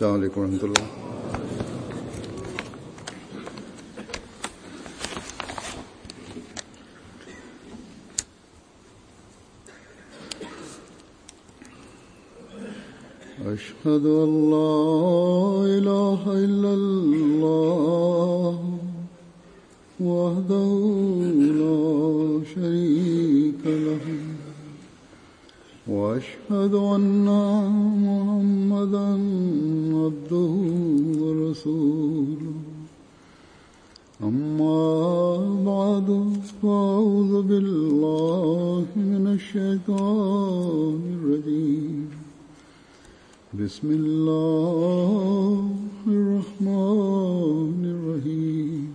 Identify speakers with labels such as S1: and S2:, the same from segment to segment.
S1: السلام عليكم ورحمة الله. أشهد أن لا إله إلا الله وحده لا شريك له وأشهد أن محمدا عبده ورسوله أما بعد فأعوذ بالله من الشيطان الرجيم بسم الله الرحمن الرحيم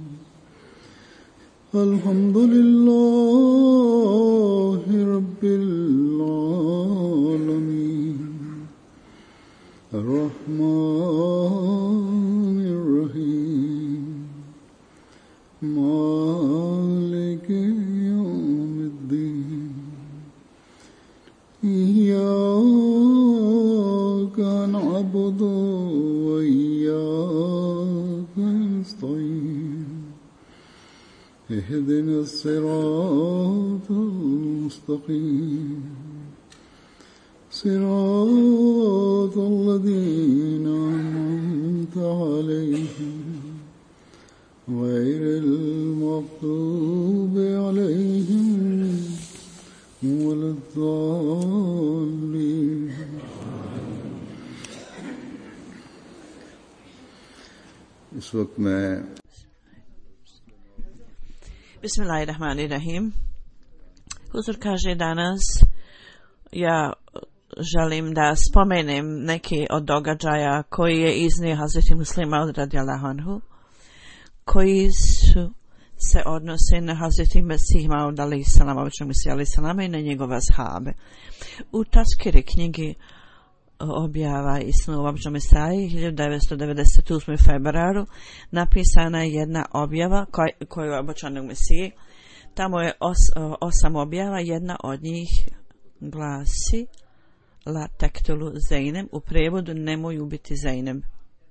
S1: الحمد لله رب العالمين الرحمن الرحيم مالك يوم الدين إياك نعبد وإياك نستعين اهدنا الصراط المستقيم صراط الذين أنعمت عليهم غير المغضوب عليهم ولا الضالين. इस वक्त मैं
S2: Bismillahirrahmanirrahim. Huzur kaže danas ja želim da spomenem neki od događaja koji je iznio Hazreti Muslim Maud radijallahu anhu, koji se odnose na Hazreti Mesih Maud alejhi selam, običnog Mesija alejhi selama i na njegove ashabe. U Taskiri knjigi objava i snu običnog Mesiji 1998. februaru napisana je jedna objava koju je običnog Mesiji. Tamo je 8 objava, jedna od njih glasi La tektulu Zeinem, u prevodu nemoj ubiti Zeinem.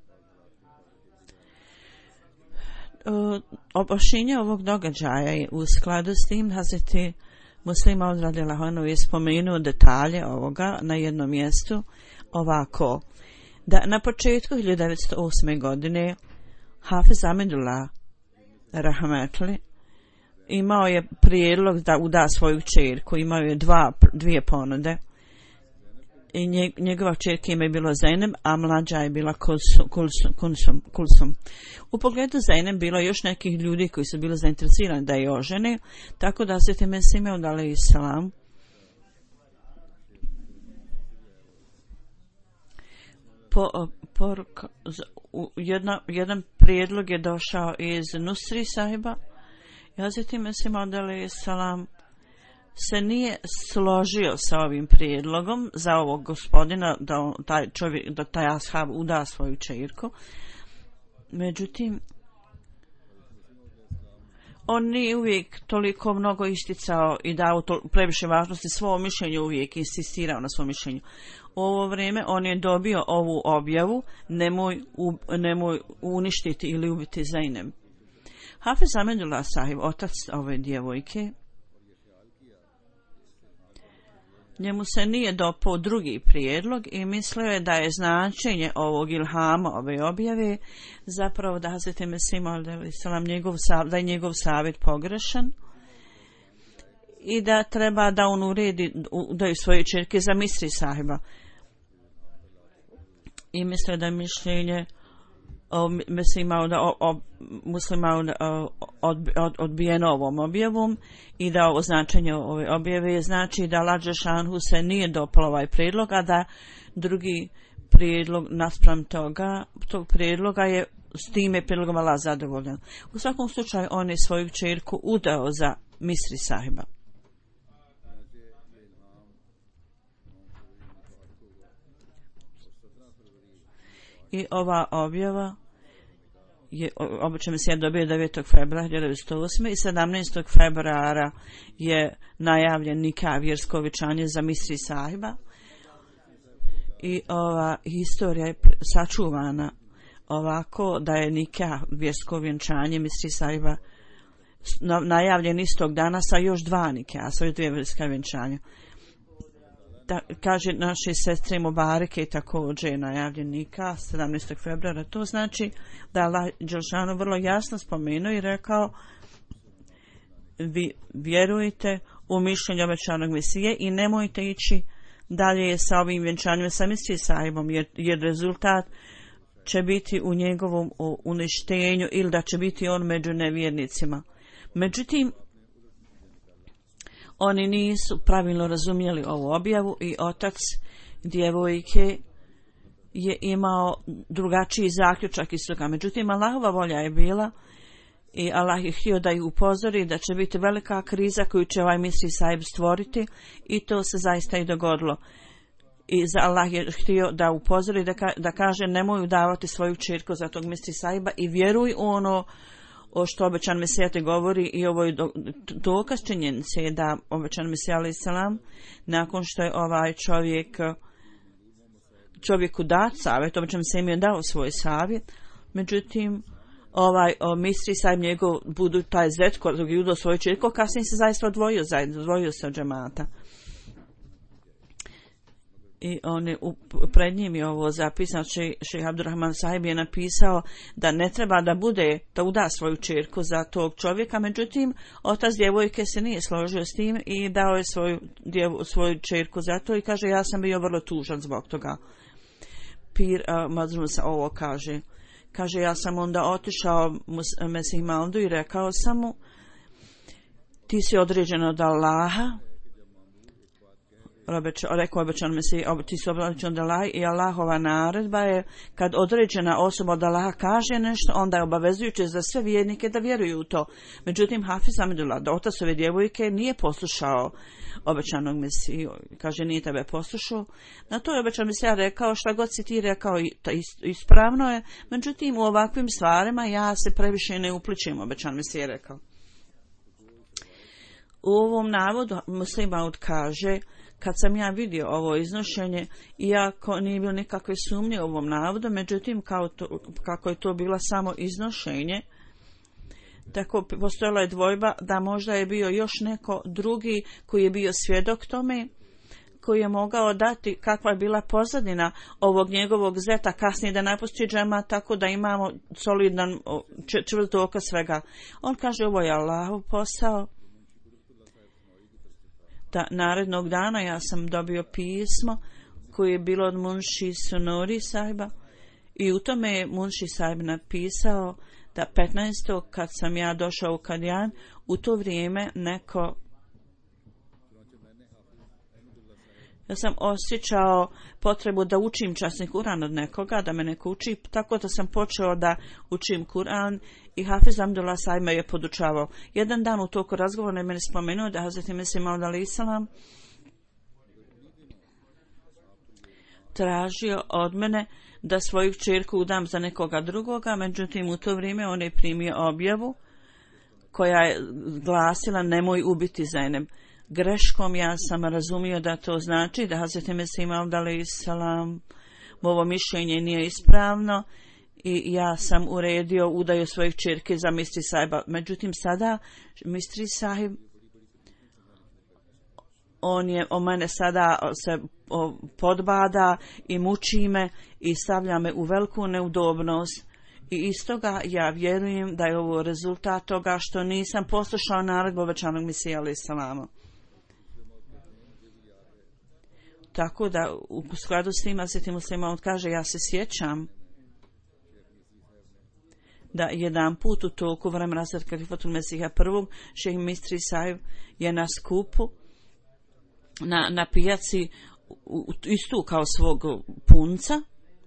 S2: Objašnjenje ovog događaja je u skladu s tim Hazreti Muslim Maud radijallahu anhu je spomenuo detalje ovoga na jednom mjestu ovako, da na početku 1908. godine Hafiz Amidullah rahmetli imao je prijedlog da uda svoju kćerku, imao je dvije ponude i njegova kćerka ime je bilo Zeinem, a mlađa je bila Kulsum. U pogledu Zeinem bilo još nekih ljudi koji su bili zainteresirani da je ožene, tako da se time Mesih alejhi selam jedan prijedlog je došao iz Nusri sahiba i Hazreti Mesih alejhi selam se nije složio sa ovim prijedlogom za ovog gospodina da taj ashab uda svoju kćerku. Međutim, on nije uvijek toliko mnogo isticao i dao previše važnosti svom mišljenju, uvijek insistirao na svom mišljenju. U ovo vrijeme on je dobio ovu objavu nemoj uništiti ili ubiti Zeinem. Hafiz Amidullah sahib, otac ove djevojke, njemu se nije dopao drugi prijedlog i mislio je da je značenje ovog ilhama, ove objave, zapravo da Hazreti Mesih alejhi selam da je njegov savjet pogrešan i da treba da on uredi udaju svoje kćerke za Misri sahiba. I mislio da je mišljenje Muslima odbijeno ovom objavom i da ovo značenje ove objave znači da Allah dželešanu se nije dopalo ovaj prijedlog, a da drugi prijedlog naspram tog prijedloga je s time prijedlogom Allah zadovoljan. U svakom slučaju on je svoju kćerku udao za Misri sahiba. I ova objava je obično Mesija dobio 9. februara 1908. i 17. februara je najavljen nikah, vjersko obećanje za Misri sahiba. I ova historija je sačuvana ovako da je nikah, vjersko vjenčanje Misri Sahiba najavljen istog dana sa još 2 nikaha, sa još 2 vjerska vjenčanja. Kaže naše sestre Mubareke također je najavljen nikah 17. februara. To znači da Allah Đelšanu vrlo jasno spomenuo i rekao: vi vjerujete u mišljenje obećanog Mesije i nemojte ići dalje sa ovim vjenčanjem sa Misri Sahibom, jer rezultat će biti u njegovom uništenju ili da će biti on među nevjernicima. Međutim, oni nisu pravilno razumjeli ovu objavu i otac djevojke je imao drugačiji zaključak iz toga. Međutim, Allahova volja je bila i Allah je htio da ih upozori da će biti velika kriza koju će ovaj Misri Sahib stvoriti i to se zaista i dogodilo. I Allah je htio da upozori, da kaže nemoj davati svoju ćerku za tog Misri Sahiba i vjeruj ono o što obećan Mesija te govori. I ovo je dokaz činjenice da obećan Mesija alaih salam, nakon što je ovaj čovjeku dat savjet, obećan Mesija je dao svoj savjet, međutim Misri Sahib njegov taj zet kojeg je udao svoju ćerku, kasnije se zaista odvojio se od džemata. I on je pred njim je ovo zapisano, šejh Abdurrahman Sahib je napisao da ne treba da uda svoju ćerku za tog čovjeka, međutim otac djevojke se nije složio s tim i dao je svoju ćerku za to i kaže ja sam bio vrlo tužan zbog toga. Pir Mazrum se ovo kaže ja sam onda otišao Mesih Maldu i rekao sam mu ti si određen od Allaha, rekao obećan Mesih, ti si određen od Allaha i Allahova naredba je kad određena osoba od Allaha kaže nešto, onda je obavezujuće za sve vjernike da vjeruju u to. Međutim, Hafiz Amidullah, otac ove djevojke, nije poslušao obećanog Mesiju, kaže nije tebe poslušao. Na to je obećan Mesija rekao šta god si ti rekao ispravno je, međutim u ovakvim stvarima ja se previše ne upličem, obećan Mesija rekao. U ovom navodu Muslim Maud kaže kad sam ja vidio ovo iznošenje, iako nije bilo nikakve sumnje u ovom navodu, međutim kako je to bilo samo iznošenje, tako postojala je dvojba da možda je bio još neko drugi koji je bio svjedok tome, koji je mogao dati kakva je bila pozadina ovog njegovog zeta kasnije da napusti džema, tako da imamo solidan čvrst dokaz svega. On kaže ovo je Allahov posao. Da narednog dana ja sam dobio pismo koje je bilo od Munši Sunuri Sahiba i u tome je Munši Sahib napisao da 15. kad sam ja došao u Kadijan, u to vrijeme ja sam osjećao potrebu da učim časni Kur'an od nekoga, da me neko uči, tako da sam počeo da učim Kur'an i Hafiz Amidullah Sahib me je podučavao. Jedan dan u toku razgovora je meni spomenuo da Hazreti Mesih Maud alaih salam tražio od mene da svoju kćerku udam za nekoga drugoga, međutim u to vrijeme on je primio objavu koja je glasila nemoj ubiti Zajneb. Greškom ja sam razumio da to znači da Hazreti Mesih Maud alaih salam ovo mišljenje nije ispravno i ja sam uredio udaju svojih kćerke za Misri Sahiba. Međutim sada Misri Sahib on mene sada se podbada i muči me i stavlja me u veliku neudobnost i iz toga ja vjerujem da je ovo rezultat toga što nisam poslušao naredbu obećanog Mesija alaih salama. Tako da u skladu s tim Hazreti Muslim Maud kaže ja se sjećam da jedan put u toku vremena Hazreti Kalifatul Mesiha prvog šejh Misri Sahib je na skupu na pijaci istukao svog punca.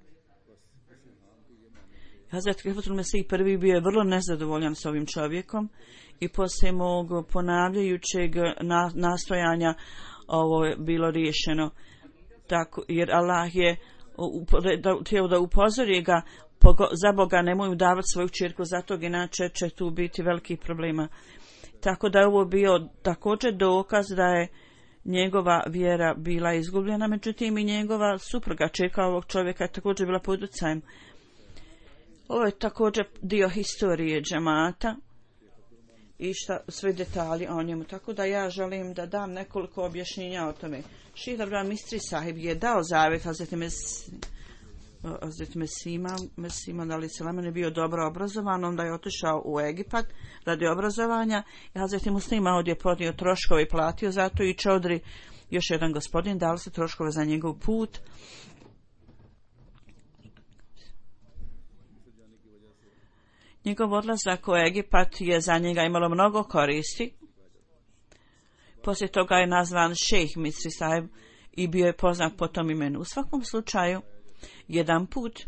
S2: Hazreti Kalifatul Mesih prvi bio je vrlo nezadovoljan s ovim čovjekom i poslije mog ponavljajućeg nastojanja ovo je bilo riješeno. Tako, jer Allah je htio da upozori ga za Boga nemoj udavati svoju kćerku za tog, inače će tu biti velikih problema. Tako da je ovo bio također dokaz da je njegova vjera bila izgubljena, međutim i njegova supruga, čerka ovog čovjeka, je također bila pod utjecajem. Ovo je također dio historije džemata i sve detalji o njemu, tako da ja želim da dam nekoliko objašnjenja o tome. Ših Abdullah Misri sahib je dao zavjet Hazreti Mesima da li Selamen je bio dobro obrazovan, onda je otišao u Egipat radi obrazovanja i Hazreti Muslima ovdje podnio troškove i platio zato i Čodri, još jedan gospodin, dali se troškove za njegov put. Njegov odlazak u Egipat je za njega imalo mnogo koristi. Poslije toga je nazvan šejh Misri sahib i bio je poznat po tom imenu. U svakom slučaju, jedan put,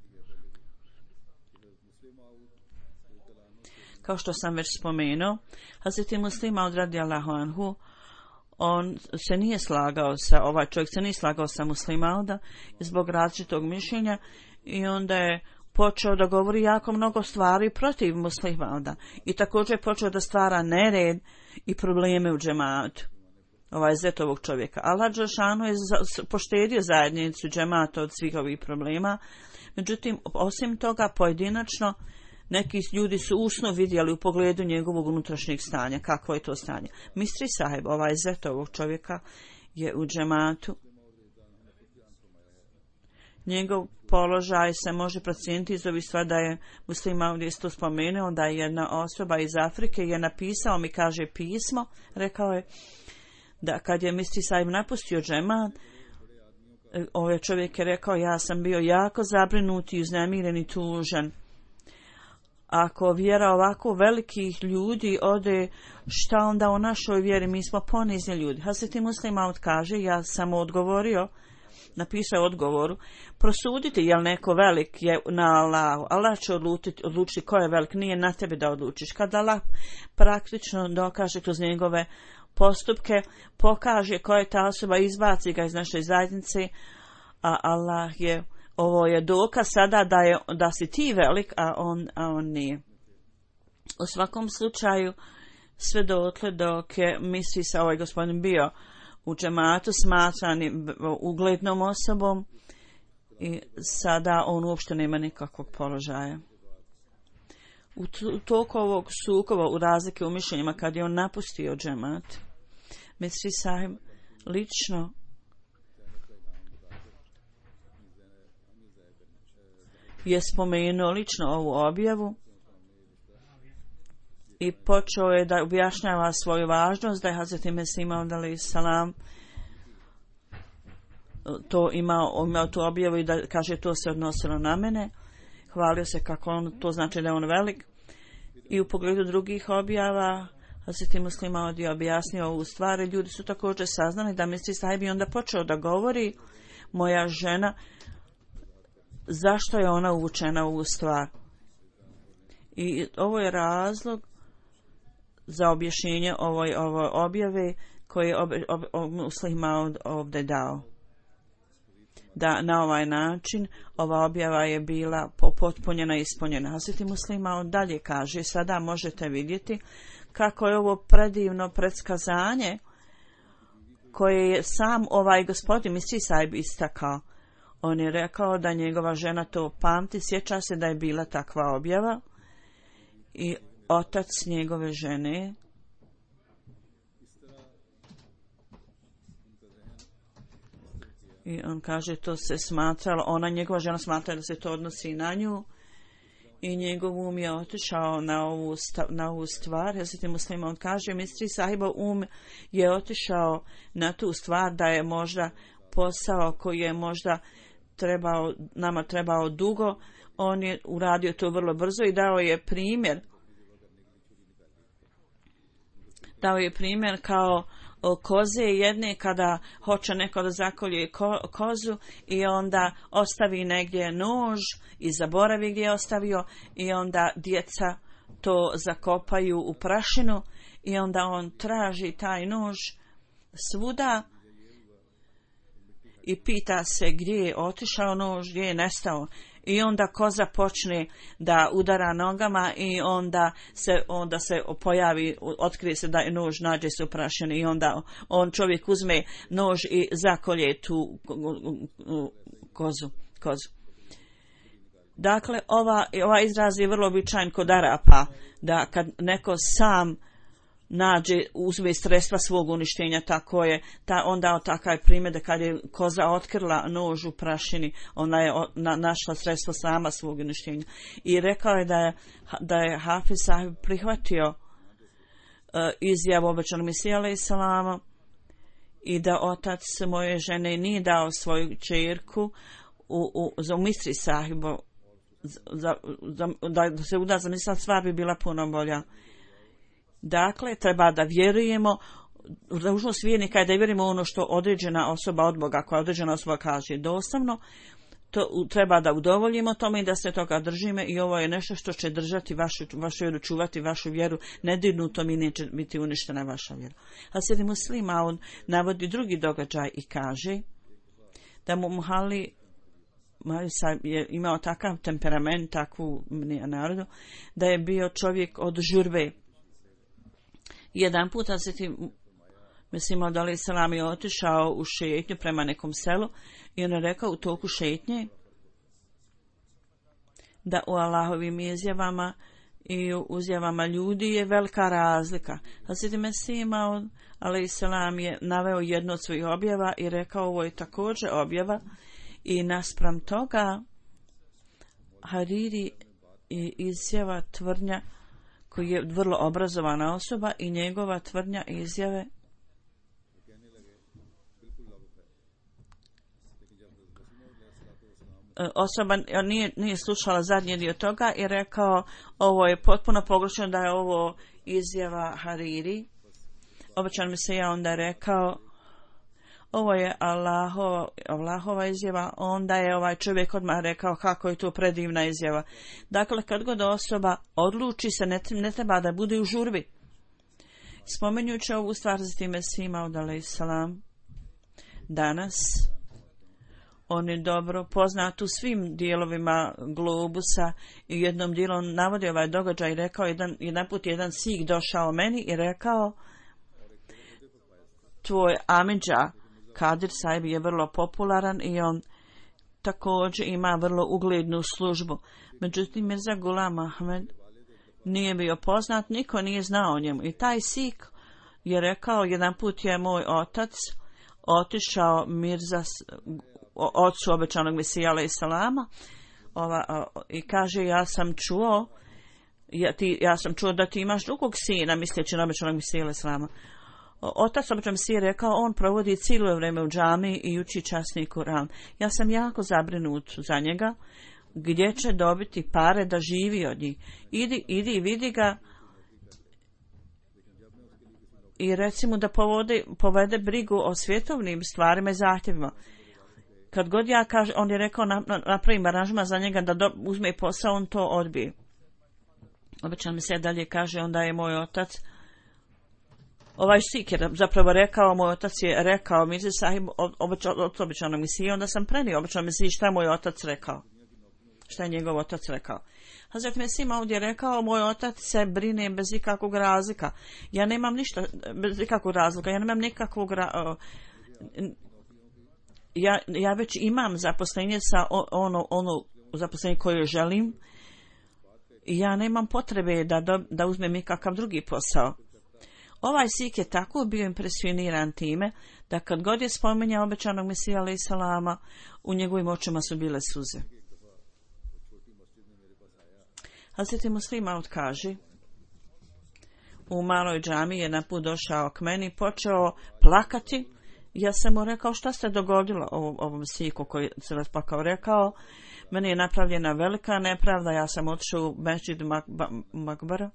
S2: kao što sam već spomenuo, Hazreti Muslima radijallahu anhu, on se nije slagao sa, ovaj čovjek se nije slagao sa Muslimauda zbog različitog mišljenja i onda je počeo da govori jako mnogo stvari protiv Muslimauda i također je počeo da stvara nered i probleme u džematu. Ovaj zet ovog čovjeka. Allah dželešanu je poštedio zajednicu džemata od svih ovih problema. Međutim, osim toga, pojedinačno, neki ljudi su usno vidjeli u pogledu njegovog unutrašnjeg stanja. Kakvo je to stanje? Misri sahib, ovaj zet ovog čovjeka, je u džematu. Njegov položaj se može procijeniti iz ovih stvari da je Muslima ovdje isto spomenuo, da je jedna osoba iz Afrike je napisao mi, kaže, pismo, rekao je da kad je Misri sahib napustio džemat, ovaj čovjek je rekao, ja sam bio jako zabrinut i uznemiren i tužan. Ako vjera ovako velikih ljudi ode, šta onda u našoj vjeri? Mi smo ponizni ljudi. Hazreti Muslima kaže, ja sam odgovorio, napisao odgovoru, prosuditi je li neko velik je na Allahu. Allah će odlučiti ko je velik, nije na tebi da odlučiš. Kad Allah praktično dokaže kroz njegove postupke, pokaže koja je ta osoba, izbaci ga iz naše zajednice, a Allah je, ovo je dokaz sada da si ti velik, a on nije. U svakom slučaju, sve dotle dok je Misri sa ovaj gospodin bio u džematu smatran uglednom osobom i sada on uopšte nema nikakvog položaja. U toku ovog sukoba u razlike u mišljenjima kad je on napustio džemat, Misri sahib lično je spomenuo lično ovu objavu i počeo je da objašnjava svoju važnost, da je Hazreti Mesih alejhi selam to imao tu objavu i da kaže to se odnosilo na mene. Hvalio se kako on, to znači da je on velik. I u pogledu drugih objava Hazreti Muslima ovdje objasnio ovu stvar. Ljudi su također saznali da Misri sahib i onda počeo da govori, moja žena, zašto je ona uvučena u ovu stvar. I ovo je razlog za objašnjenje ovoj objave koje je Muslima ovdje dao. Da na ovaj način ova objava je bila potpunjena i ispunjena. Hazreti Muslima dalje kaže, sada možete vidjeti kako je ovo predivno predskazanje koje je sam ovaj gospodin Misri sahib istakao. On je rekao da njegova žena to pamti, sjeća se da je bila takva objava i otac njegove žene i on kaže to se smatralo, njegova žena smatra da se to odnosi na nju i njegov um je otišao na ovu stvar. Hazreti Muslima on kaže, Misri sahibov um je otišao na tu stvar da je možda posao koji je možda nama trebao dugo, on je uradio to vrlo brzo i dao je primjer kao koze jedne kada hoće neko da zakolje kozu i onda ostavi negdje nož i zaboravi gdje je ostavio i onda djeca to zakopaju u prašinu i onda on traži taj nož svuda i pita se gdje je otišao nož, gdje je nestao i onda koza počne da udara nogama i onda se pojavi, otkrije se da je nož, nađe se u prašini i onda on čovjek uzme nož i zakolje tu kozu. Dakle, ova izraz je vrlo običajan kod Arapa, da kad neko sam uzme sredstva svog uništenja, tako je, onda takav primjer da kad je koza otkrila nož u prašini, ona je našla sredstvo sama svog uništenja. I rekao je da je Hafiz sahib prihvatio izjavu obećanog Mesije alejhi selama i da otac moje žene nije dao svoju kćerku za Misri sahibu, da se uda za Misri, stvar bi bila puno bolja. Dakle, treba da vjerujemo, dužnost vjernika je da vjerujemo ono što određena osoba od Boga, koja određena osoba kaže doslovno, to treba da udovoljimo tome i da se toga držimo i ovo je nešto što će držati vašu vjeru, čuvati vašu vjeru, nedirnutom i neće biti uništena vaša vjera. Hazreti Muslima, on navodi drugi događaj i kaže da mu Muhalli je imao takav temperament, takvu narodu, da je bio čovjek od žurbe. Jedan put Hazreti Mesih alejhi selam je otišao u šetnju prema nekom selu i on je rekao u toku šetnje da u Allahovim izjavama i u izjavama ljudi je velika razlika. Hazreti Mesih alejhi selam je naveo jednu od svojih objava i rekao ovo je također objava i naspram toga Hariri je izjava tvrdnja koji je vrlo obrazovana osoba i njegova tvrdnja izjave osoba nije slušala zadnji dio toga i rekao ovo je potpuno pogrešno, da je ovo izjava Hariri. Obećan mi se onda rekao ovo je Allahova izjava, onda je ovaj čovjek odmah rekao kako je to predivna izjava. Dakle, kad god osoba odluči se, ne treba da bude u žurbi. Spomenjući ovu stvar za time Mesih alejhi selam, danas on je dobro poznat u svim dijelovima globusa i u jednom dijelu on navodi ovaj događaj i rekao jedan put jedan Sik došao meni i rekao tvoj amidža Kadir sahib je vrlo popularan i on također ima vrlo uglednu službu. Međutim, Mirza Ghulam Ahmed nije bio poznat, niko nije znao o njemu. I taj Sik je rekao, jedan put je moj otac otišao ocu obećanog Mesija alejhi selama i kaže ja sam čuo da ti imaš drugog sina, misleći na obećanog Mesija alejhi selama. Otac obećanog Mesije rekao, on provodi cijelo vrijeme u džami i uči časni Kuran. Ja sam jako zabrinut za njega, gdje će dobiti pare da živi od njih. Idi vidi ga i recimo da povede brigu o svjetovnim stvarima i zahtjevima. Kad god ja kaže, on je rekao napravim aranžman za njega da uzme posao, on to odbije. Obećan mi se dalje kaže, onda je moj otac, ovaj Sik je zapravo rekao, moj otac je rekao Mirza sahib obećanog Mesije, onda sam prenio obećanog Mesije šta je moj otac rekao. Šta je njegov otac rekao. Hazret Mesih ovdje rekao, moj otac se brine bez ikakvog razlika. Ja nemam ništa bez ikakvog razlika, ja nemam nikakvog ja već imam zaposlenje sa ono zaposlenje koje želim i ja nemam potrebe da uzmem ikakav drugi posao. Ovaj Sik je tako bio impresioniran time da kad god je spominjao obećanog Mesija alejhi selama, u njegovim očima su bile suze. Hazreti Muslima kaže, u maloj džami je naput došao k meni, počeo plakati. Ja sam mu rekao šta se dogodilo ovom Siku koji se rasplakao. Rekao, meni je napravljena velika nepravda, ja sam otišao u Mesdžid Makbara.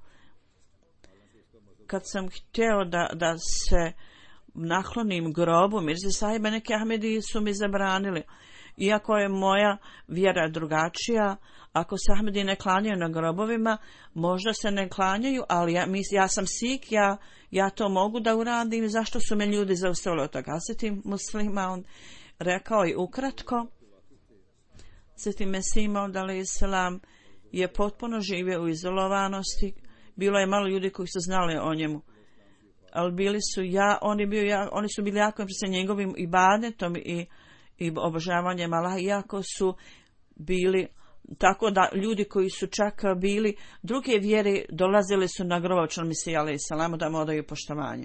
S2: Kad sam htio da se naklonim grobu Mirze sahiba, neki Ahmedi su mi zabranili. Iako je moja vjera drugačija, ako se Ahmedi ne klanjaju na grobovima, možda se ne klanjaju, ali ja sam Sik, ja to mogu da uradim, zašto su me ljudi zaustavili od toga. Hazreti Muslima on rekao i ukratko, Sveti Mesih Maud alejselam je potpuno živio u izolovanosti. Bilo je malo ljudi koji su znali o njemu, ali oni su bili jako impresivni njegovim ibadetom i obožavanjem Allaha, iako su bili tako da ljudi koji su čak bili druge vjere dolazili su na grob Mesih alejselam da mu odaju poštovanje.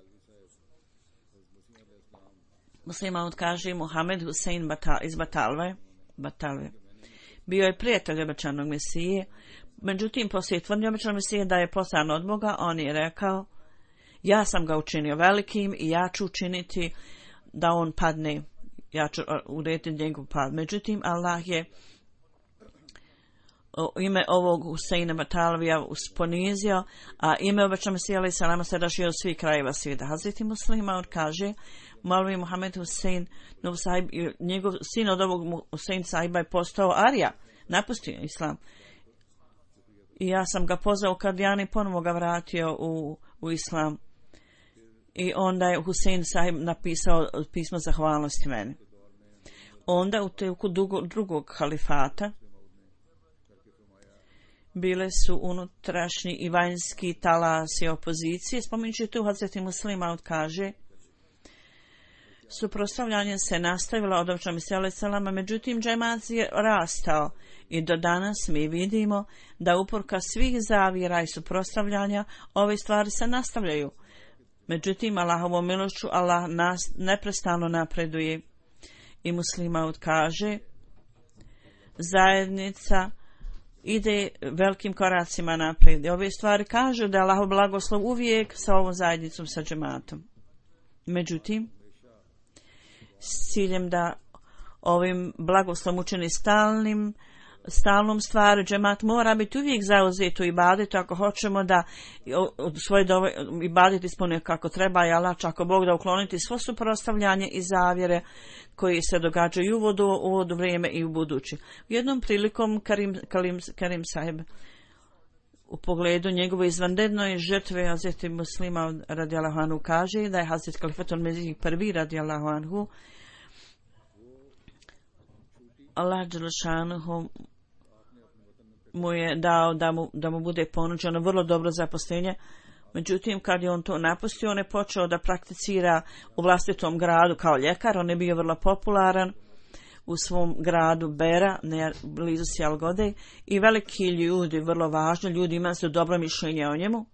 S2: Muslim Maud kaže Muhammed Husein iz Batalve. Bio je prijatelj obećanog Mesije, međutim poslije tvrdnje obećanog Mesije da je poslan od Boga, on je rekao: ja sam ga učinio velikim i ja ću učiniti da on padne, ja ću urediti njegov pad. Međutim, Allah je ime ovog Huseina Batalvija ponizio, a ime obećanog Mesije alejselama se rašio od svih krajeva svijeta. Hazreti Muslim Maud kaže Malvi Muhammed Husein Sahib, njegov sin od ovog Husein Sahiba je postao Arija, napustio islam. I ja sam ga pozvao Kadijani, ponovo ga vratio u islam. I onda je Husein Sahib napisao pismo zahvalnosti meni. Onda u toku drugog halifata bile su unutrašnji i vanjski talasi opozicije. Spominjući tu Hazreti Muslim Maud kaže: suprotstavljanje se nastavilo od obećanog Mesija alejselama, međutim džemat je rastao i do danas mi vidimo da uporka svih zavjera i suprotstavljanja ove stvari se nastavljaju. Međutim, Allahovom milošću Allah nas neprestano napreduje. I Muslim Maud kaže: zajednica ide velikim koracima naprijed. Ove stvari kažu da je Allahov blagoslov uvijek sa ovom zajednicom, sa džematom. Međutim, s ciljem da ovim blagoslovom učini stalnom stvari, džemat mora biti uvijek zauzet u ibadetu ako hoćemo da svoje ibadet ispuni kako treba, i Allah će ako Bog da ukloniti svo suprotstavljanje i zavjere koji se događaju u ovo vrijeme i u budući. U jednom prilikom Karim Sahib u pogledu njegove izvanredne žrtve Hazreti Muslima radijallahu anhu kaže da je Hazret Kalifatul Mesih prvi radijallahu anhu Allah dželešanuhu mu je dao da mu bude ponuđeno vrlo dobro zaposlenje. Međutim, kad je on to napustio, on je počeo da prakticira u vlastitom gradu kao ljekar. On je bio vrlo popularan u svom gradu Bera, blizu Sialgode, i veliki ljudi, vrlo važni ljudi, imali su dobro mišljenje o njemu.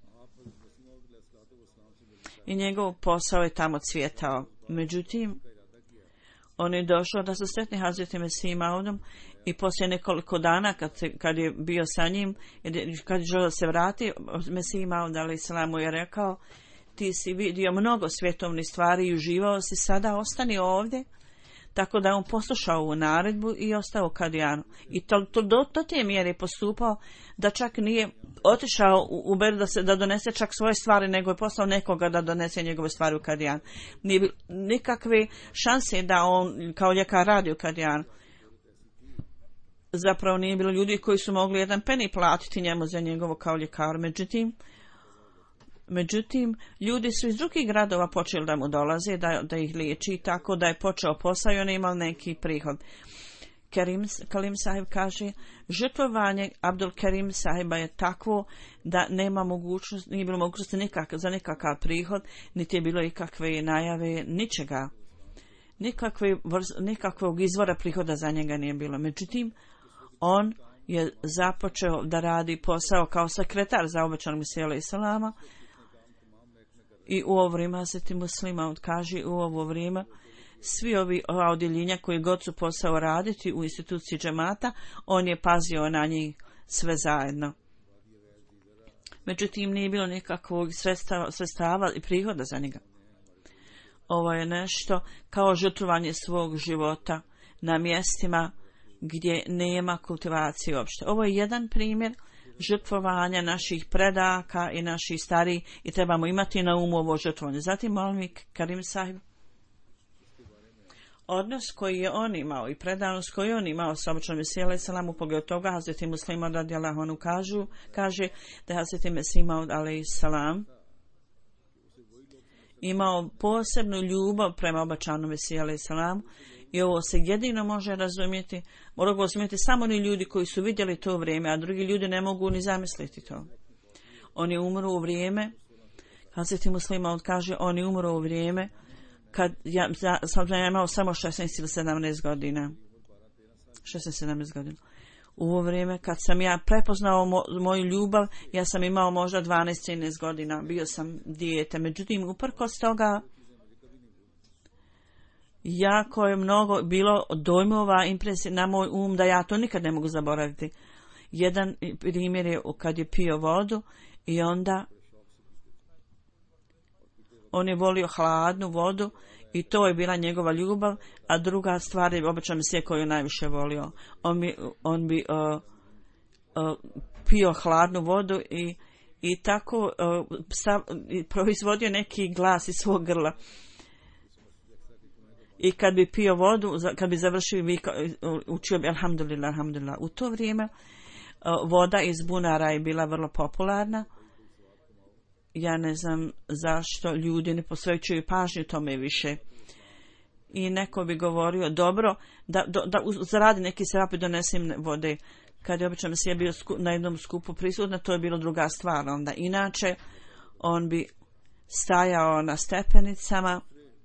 S2: I njegov posao je tamo cvjetao. Međutim, on je došao da se sretne Hazreti Mesih Maudom i poslije nekoliko dana kad je bio sa njim, kad je želio da se vrati, Mesih Maud alejselam mu je rekao: ti si vidio mnogo svjetovnih stvari i uživao si, sada ostani ovdje. Tako da on poslušao ovu naredbu i ostao u Kadijanu. I do te mjere postupao da čak nije otišao u Beru da donese čak svoje stvari, nego je poslao nekoga da donese njegove stvari u Kadijan. Nije bilo nikakve šanse da on kao ljekar radi u Kadijanu. Zapravo nije bilo ljudi koji su mogli jedan peni platiti njemu za njegovo kao ljekar. Međutim, ljudi su iz drugih gradova počeli da mu dolaze, da ih liječi, tako da je počeo posao i on je imao neki prihod. Karim Sahib kaže: žrtvovanje Abdul Karim Sahiba je takvo da nema mogućnosti, nije bilo mogućnosti za nikakav prihod, niti je bilo ikakve najave, ničega. Nikakvog izvora prihoda za njega nije bilo. Međutim, on je započeo da radi posao kao sekretar za obećanog Mesija alejselama. I u ovo vrijeme Hazreti Muslim Maud kaže, u ovo vrijeme svi ova odjeljenja koji god su posao raditi u instituciji džemata, on je pazio na njih sve zajedno. Međutim, nije bilo nikakvog sredstava i prihoda za njega. Ovo je nešto kao žrtvovanje svog života na mjestima gdje nema kultivacije uopšte. Ovo je jedan primjer žrtvovanja naših predaka i naših starih i trebamo imati na umu ovo žrtvovanje. Zatim molim Karim Sahib, odnos koji je on imao i predanost koju on imao sa obećanim Mesijom alejselam u pogledu toga, Hazreti Muslim Maud radijallahu anhu kaže da je Hazreti Mesih Maud alejselam imao posebnu ljubav prema obećanom Mesiju alejselam I ovo se jedino može razumjeti, mogu razumjeti samo oni ljudi koji su vidjeli to vrijeme, a drugi ljudi ne mogu ni zamisliti to. Oni umru u vrijeme, Hazreti Muslima kaže, oni umru u vrijeme kad ja imao samo 16 ili 17 godina. 16-17 godina. U ovo vrijeme kad sam ja prepoznao moju ljubav, ja sam imao možda 12-13 godina, bio sam dijete. Međutim, uprkos toga, jako je mnogo bilo dojmova, impresija na moj da ja to nikad ne mogu zaboraviti. Jedan primjer je kad je pio vodu i onda on je volio hladnu vodu i to je bila njegova ljubav, a druga stvar je običan mesija koju je najviše volio. On bi pio hladnu vodu i tako proizvodio neki glas iz svog grla. I kad bi pio vodu, kad bi završio učio bi alhamdulillah, alhamdulillah. U to vrijeme voda iz bunara je bila vrlo popularna. Ja ne znam zašto ljudi ne posvećuju pažnju tome više. I neko bi govorio, dobro, da zaradi neki srap i donesem vode. Kad je obično mesija bio na jednom skupu prisutna, to je bilo druga stvar. Onda inače, on bi stajao na stepenicama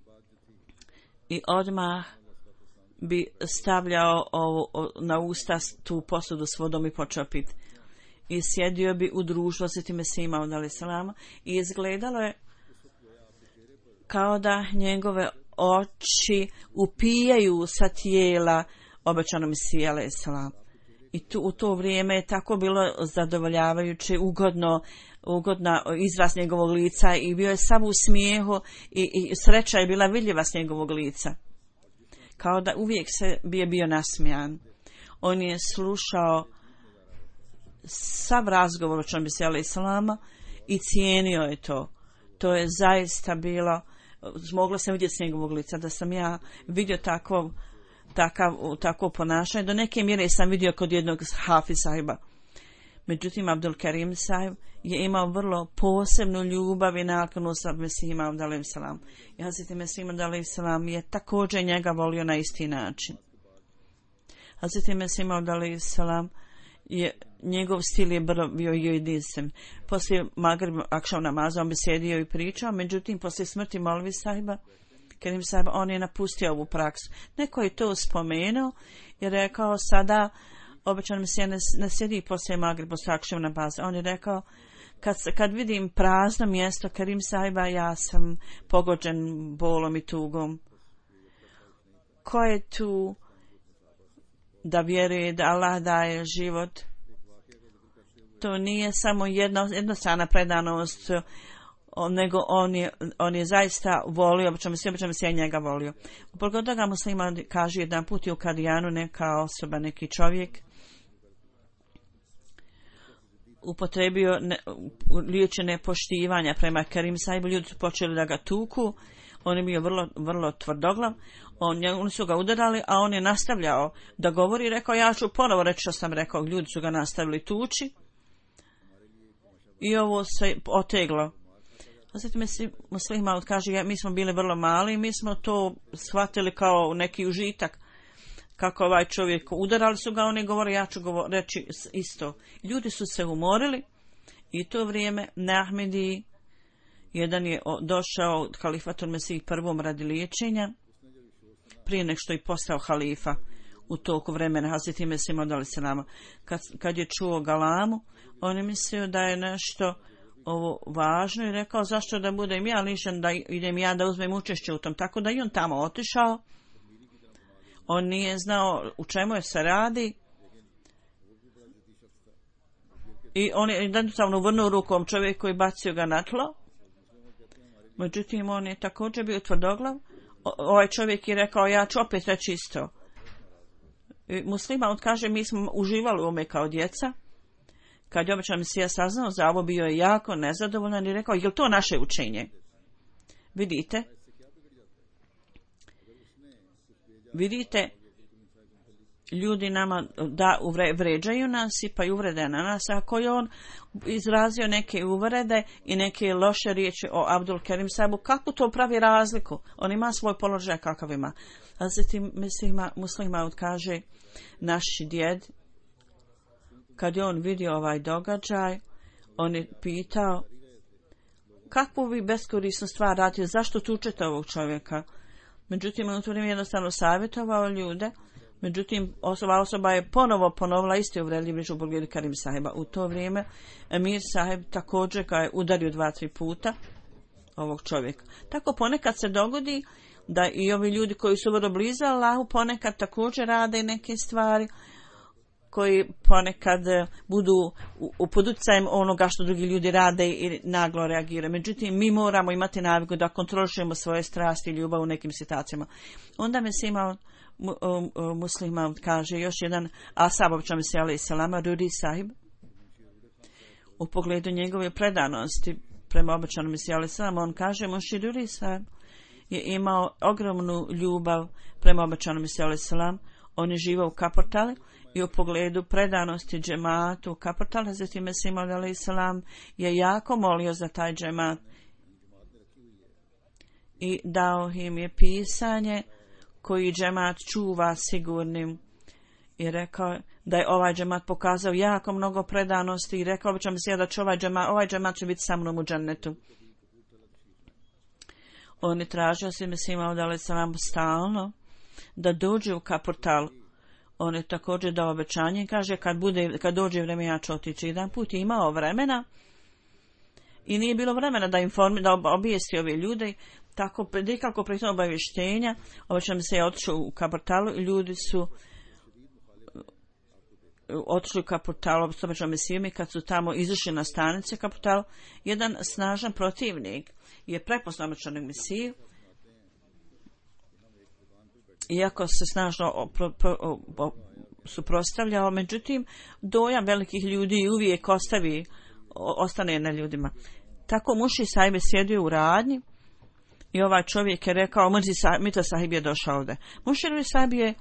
S2: i odmah bi stavljao na usta tu posudu s vodom i počeo piti. I sjedio bi u društvu s tim Mesijima odali salama i izgledalo je kao da njegove oči upijaju sa tijela obećanog Mesija alejhi selam. I u to vrijeme je tako bilo zadovoljavajuće, ugodna izraz njegovog lica i bio je sav u smijehu i sreća je bila vidljiva s njegovog lica. Kao da uvijek se bio nasmijan. On je slušao sav razgovor o Mesija alejhi selama i cijenio je to. To je zaista bilo, moglo sam vidjeti s njegovog lica da sam ja vidio takvo ponašanje. Do neke mjere sam vidio kod jednog Hafiz sahiba. Međutim, Abdul Karim sahib je imao vrlo posebnu ljubav i nakonu sa Mesijima alejhi selam. I Hazreti Mesih alejhi selam je također njega volio na isti način. Hazreti Mesih alejhi selam njegov stil je bio jedinstven. Poslije Magrib akšam namaza on bi sjedio i pričao, međutim poslije smrti Molvi sahiba, Kerim sahiba, on je napustio ovu praksu. Neko je to spomenuo i rekao sada običan Mesija ne sjedi poslije Magrib, poslije akšam namaza. On je rekao kad vidim prazno mjesto Kerim sahiba, ja sam pogođen bolom i tugom. Ko je tu da vjeruje da Allah daje život? To nije samo jednostrana predanost, nego on je zaista volio, obično se njega volio. U pogledu toga Muslima kaže jedan put je u Kadijanu neka osoba, neki čovjek upotrebio riječi nepoštivanja prema Kerim sahibu, ljudi su počeli da ga tuku, on je bio vrlo, vrlo tvrdoglav, oni su ga udarali, a on je nastavljao da govori i rekao ja ću ponovo reći što sam rekao, ljudi su ga nastavili tući i ovo se oteglo. Osjetite Muslima kaže, mi smo bili vrlo mali, mi smo to shvatili kao neki užitak, kako ovaj čovjek udarali su ga, oni govore ja ću reći isto. Ljudi su se umorili i to vrijeme Ahmedi jedan je došao halifatul Mesih prvom radi liječenja prije nego što je postao halifa. U toku vremena Hazreti Mesih alejhi selam kad je čuo galamu, on je mislio da je nešto ovo važno i rekao zašto da budem ja lišen, da idem ja da uzmem učešće u tom. Tako da i on tamo otišao. On nije znao u čemu je se radi i on je jednostavno vrnuo rukom čovjek koji bacio ga na tlo. Međutim, on je također bio tvrdoglav. Ovaj čovjek je rekao ja ću opet reći isto. Muslima on kaže mi smo uživali u ome kao djeca. Kad je običan Mesija saznao za ovo, bio je jako nezadovoljan i rekao je li to naše učenje? Vidite ljudi nama vređaju nas i pa i uvrede na nas, ako je on izrazio neke uvrede i neke loše riječi o Abdul Kerim Sahibu, kako to pravi razliku? On ima svoj položaj kakav ima. A zatim Muslima kaže, naš djed, kad je on vidio ovaj događaj, on je pitao, kakvu vi beskorisnu stvar radite, zašto tučete ovog čovjeka? Međutim, on u to vrijeme jednostavno savjetovao ljude. Međutim, osoba je ponovila isti uvredljiv riječ u pogledu Kerim Sahiba. U to vrijeme Emir Sahib također ga je udario 2-3 puta ovog čovjeka. Tako ponekad se dogodi da i ovi ljudi koji su vrlo blizu Allahu ponekad također rade neke stvari koji ponekad budu pod utjecajem onoga što drugi ljudi rade i naglo reagiraju. Međutim, mi moramo imati naviku da kontrolišemo svoje strasti i ljubav u nekim situacijama. Onda Muslima kaže još jedan ashab običan Mesija alejhi selama, Rudi Sahib, u pogledu njegove predanosti prema običanom Mesija alejhi selama, on kaže, Moši Rudi Sahib je imao ogromnu ljubav prema običanom Mesija alejhi selam. On je živao u Kaportali i u pogledu predanosti džematu u Kaportali, zatim Mesija alejhi selam je jako molio za taj džemat i dao im je pisanje koji džemat čuva sigurnim i rekao da je ovaj džemat pokazao jako mnogo predanosti i rekao obično Mesija da će ovaj džemat će biti sa mnom u džennetu. On je tražio se Mesija alejhi selam stalno da dođe u Kaportal. On je također dao obećanje i kaže kad dođe vrijeme ja ću otići. Jedan put je imao vremena i nije bilo vremena da obijesti ove ljude. Tako, nekako prije obavještenja, obično se je otišao u Kaportalu i ljudi su otišli u Kaportalu, obično Mesijom, i kad su tamo izašli na stanice Kaportalu, jedan snažan protivnik je prepoznao običanog Mesiju, iako se snažno suprotstavljao, međutim, dojam velikih ljudi uvijek ostane na ljudima. Tako Muši Sahib je sjedio u radnji i ovaj čovjek je rekao, Mirza Sahib je došao ovdje. Muši Sahib je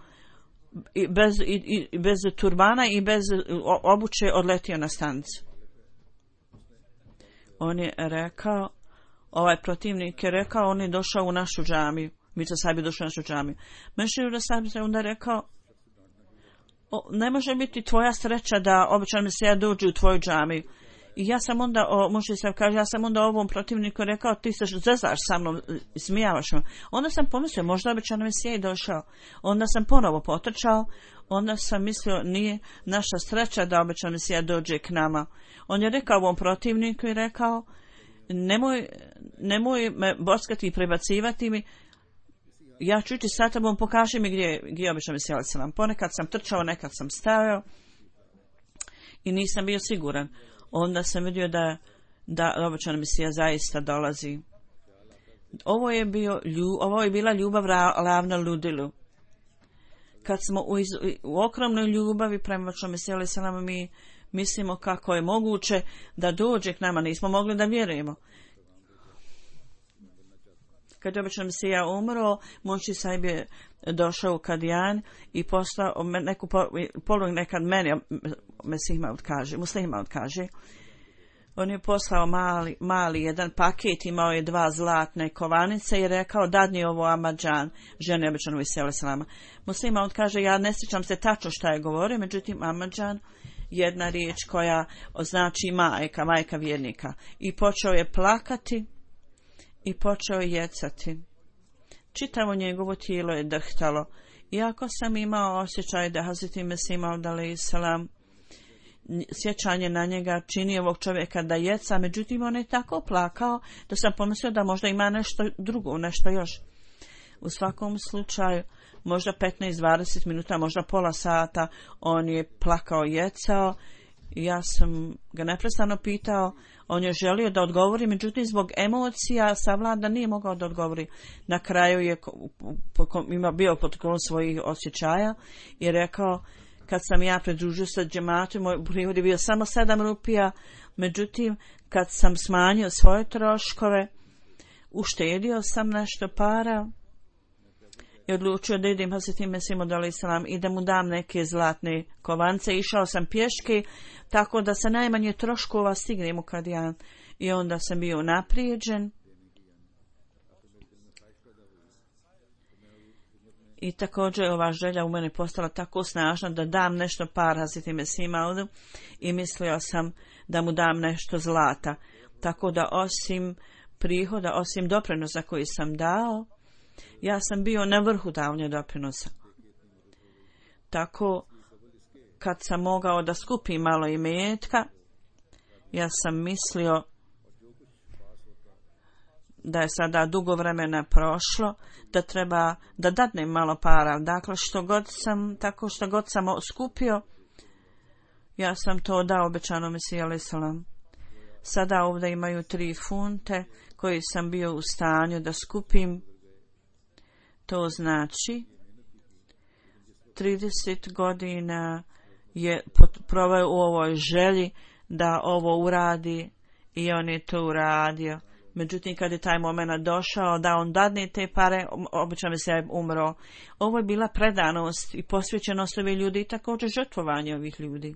S2: bez turbana i bez obuće odletio na stanicu. On je rekao, ovaj protivnik je rekao, on je došao u našu džamiju. Mirza Sahib je došao u našu džamiju. Muši Sahib je onda rekao, ne može biti tvoja sreća da običan Mesija dođe u tvoju džamiju. I ja sam onda, Muši Sahib kaže, ja sam onda ovom protivniku rekao, ti se zezaš sa mnom, smijavaš me. Onda sam pomislio, možda običan Mesija i došao. Onda sam ponovo potrčao, onda sam mislio, nije naša sreća da običan Mesija dođe k nama. On je rekao ovom protivniku i rekao, nemoj me boskati i prebacivati mi, ja ću ići sa tobom, pokaži mi gdje je običan Mesija alejhi selam. Ponekad sam trčao, nekad sam stajao i nisam bio siguran. Onda sam vidio da običan Mesija zaista dolazi. Ovo je bila ljubav ravna ludilu. Kad smo u okromnoj ljubavi prema običanom Mesiji alejhi selam, mi mislimo kako je moguće da dođe k nama, nismo mogli da vjerujemo. Kad je običan Mesija umro, Muši Sahib je došao u Kadijan i poslao neku poruku, nekad meni Muslima odkaže. On je poslao mali jedan paket, imao je 2 zlatne kovanice i rekao, dadni ovo Ahmadžan, žene običanog Mesija alejhi selama. Muslima odkaže, ja ne sjećam se tačno šta je govorio, međutim Ahmadžan, jedna riječ koja znači majka vjernika. I počeo je plakati i počeo je jecati. Čitavo njegovo tijelo je drhtalo. Iako sam imao osjećaj da Hazreti Mesija alejhi selam sjećanje na njega čini ovog čovjeka da jeca, međutim on je tako plakao da sam pomislio da možda ima nešto drugo, nešto još. U svakom slučaju, možda 15-20 minuta, možda pola sata, on je plakao, jecao. Ja sam ga neprestano pitao, on je želio da odgovori, međutim zbog emocija savlada nije mogao da odgovori. Na kraju je bio pod kontrolom svojih osjećaja i rekao, kad sam ja pridružio sa džematom, moj prihod je bio samo 7 rupija, međutim kad sam smanjio svoje troškove, uštedio sam nešto para i odlučio da idem Hazreti Mesih Maud alejhi selam i da mu dam neke zlatne kovance. Išao sam pješke tako da sa najmanje troškova stignem u Kadijan i onda sam bio naprijeđen. I također ova želja u mene postala tako snažna da dam nešto par Hazreti Mesih Maudu i mislio sam da mu dam nešto zlata. Tako da osim prihoda, osim doprinosa koji sam dao, ja sam bio na vrhu davanja doprinosa. Tako kad sam mogao da skupim malo imetka, ja sam mislio da je sada dugo vremena prošlo, da treba da dadnem malo para. Dakle, što god sam skupio, ja sam to dao obećanom Mesiji alejhi selam. Sada ovdje imaju 3 funte koji sam bio u stanju da skupim. To znači 30 godina je proveo u ovoj želji da ovo uradi i on je to uradio. Međutim, kad je taj moment došao da on dadne te pare, obično se je umro. Ovo je bila predanost i posvećenost ovih ljudi i također žrtvovanje ovih ljudi.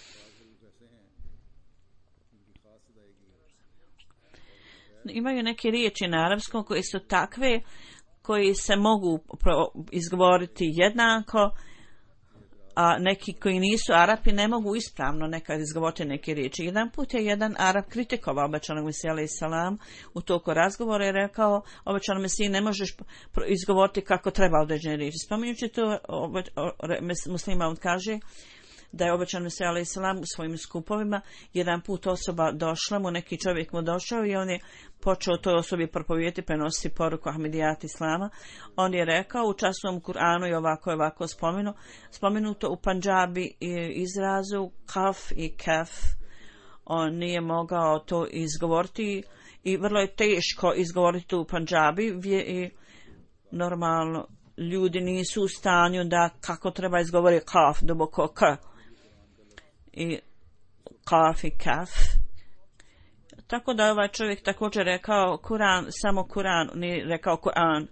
S2: Imaju neke riječi na arapskom koje su takve koji se mogu izgovoriti jednako, a neki koji nisu Arapi ne mogu ispravno nekad izgovoriti neke riječi. Jedan put je jedan Arap kritikovao obećanog Mesiju alejhi selam u toku razgovora i rekao, obećanog Mesiju ne možeš izgovoriti kako treba određene riječi. Spominjući to, Muslima on kaže da je obećan Mesija alejhi selam u svojim skupovima jedan put osoba došla mu, neki čovjek mu došao i on je počeo toj osobi propovijeti, prenositi poruku Ahmedijat Islama. On je rekao u časnom Kur'anu i ovako spomenuto u Pandžabi izrazu kaf i kef. On nije mogao to izgovoriti i vrlo je teško izgovoriti to u Pandžabi i normalno ljudi nisu u stanju da kako treba izgovoriti kaf, duboko k i kaf i kaf. Tako da ovaj čovjek također rekao Kur'an, samo Kur'an, nije rekao Kur'an.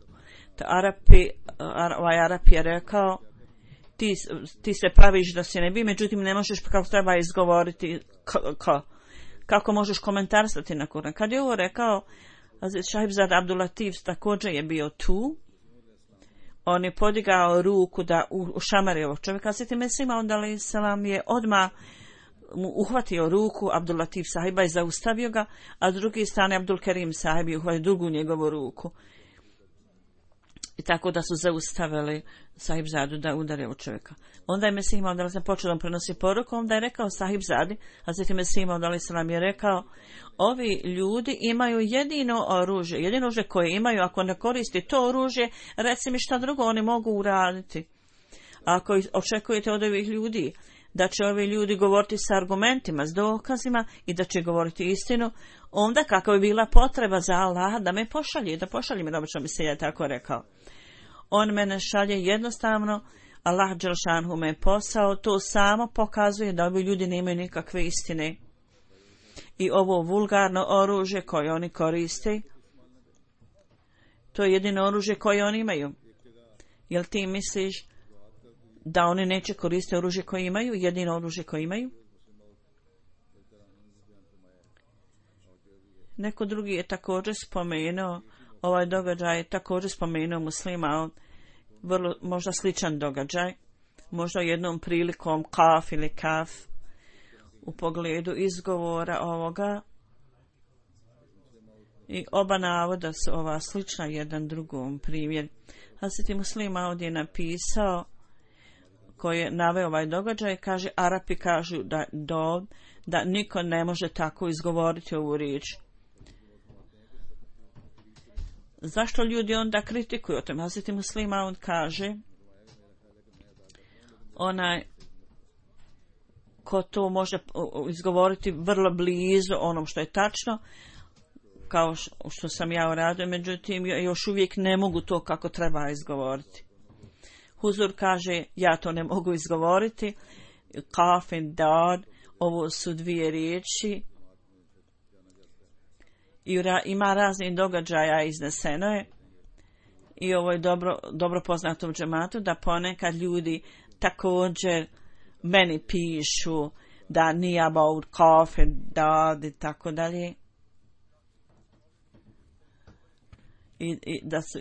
S2: Ovaj Arap je rekao ti se praviš da se ne bi, međutim ne možeš kako treba izgovoriti kako možeš komentarisati na Kur'an. Kad je ovo rekao, Šahibzad Abdul Latif također je bio tu. On je podigao ruku da ušamari ovog čovjeka. Hazreti Mesih Maud alejhi selam je odmah mu uhvatio ruku Abdul Latif sahiba i zaustavio ga, a s druge strane Abdul Kerim sahib je uhvatio drugu njegovu ruku. I tako da su zaustavili Sahibzadu da udari ovog čovjeka. Onda je Mesih Maud alejhi selam počeo da prenosi poruku, onda je rekao Sahibzadi, Hazreti Mesih Maud alejhi selam je rekao, ovi ljudi imaju jedino oružje koje imaju, ako ne koristi to oružje, reci mi šta drugo oni mogu uraditi. Ako očekujete od ovih ljudi da će ovi ljudi govoriti s argumentima, s dokazima i da će govoriti istinu, onda kako bi bila potreba za Allaha da me pošalje, da pošalje mi, obično mi se je tako rekao. On mene šalje jednostavno, Allah dželšanhu me je posao, to samo pokazuje da ovi ljudi nemaju nikakve istine. I ovo vulgarno oružje koje oni koriste, to je jedino oružje koje oni imaju. Jel ti misliš da oni neće koristiti oružje koje imaju, jedino oružje koje imaju? Neko drugi je također spomenuo, ovaj događaj je također spomenuo Muslima, vrlo možda sličan događaj, možda jednom prilikom kaf ili kaf, u pogledu izgovora ovoga, i oba navoda su ova slična jedan drugom primjer. Hazreti Muslima ovdje je napisao, koji je naveo ovaj događaj, kaže, Arapi kažu da niko ne može tako izgovoriti ovu riječ. Zašto ljudi onda kritikuju o tom? Hazreti Muslima on kaže, onaj ko to može izgovoriti vrlo blizu onom što je tačno, kao što sam ja uradio, međutim još uvijek ne mogu to kako treba izgovoriti. Huzur kaže, ja to ne mogu izgovoriti, kaf i dad, ovo su dvije riječi, i ima raznih događaja izneseno je, I ovo je dobro poznato u džematu, da ponekad ljudi također meni pišu da nije about coffee, da i tako dalje. I da su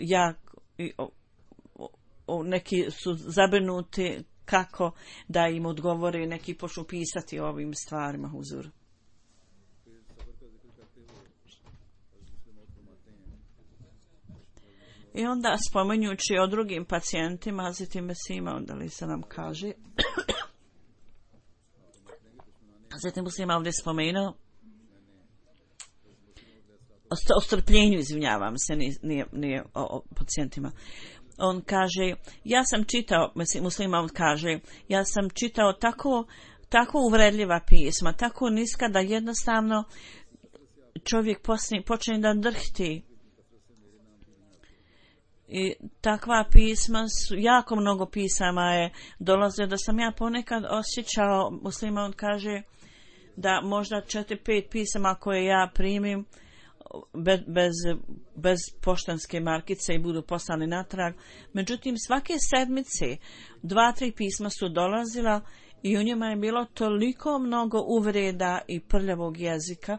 S2: neki su zabrinuti kako da im odgovore, neki počnu pisati o ovim stvarima, huzur. I onda spominjući o drugim pacijentima, Hazreti Mesih Maud alejhi selam kaže, Hazreti Mesih Maud ovdje spomenuo o strpljenju, izvinjavam se, nije o pacijentima. On kaže, ja sam čitao, Mesih Maud kaže, ja sam čitao tako uvredljiva pisma, tako niska da jednostavno čovjek počne da drhti. I takva pisma su, jako mnogo pisama je dolaze, da sam ja ponekad osjećao, Mesih Maud kaže, da možda 4-5 pisama koje ja primim bez poštanske markice i budu poslani natrag. Međutim, svake sedmice 2-3 pisma su dolazila i u njima je bilo toliko mnogo uvreda i prljavog jezika,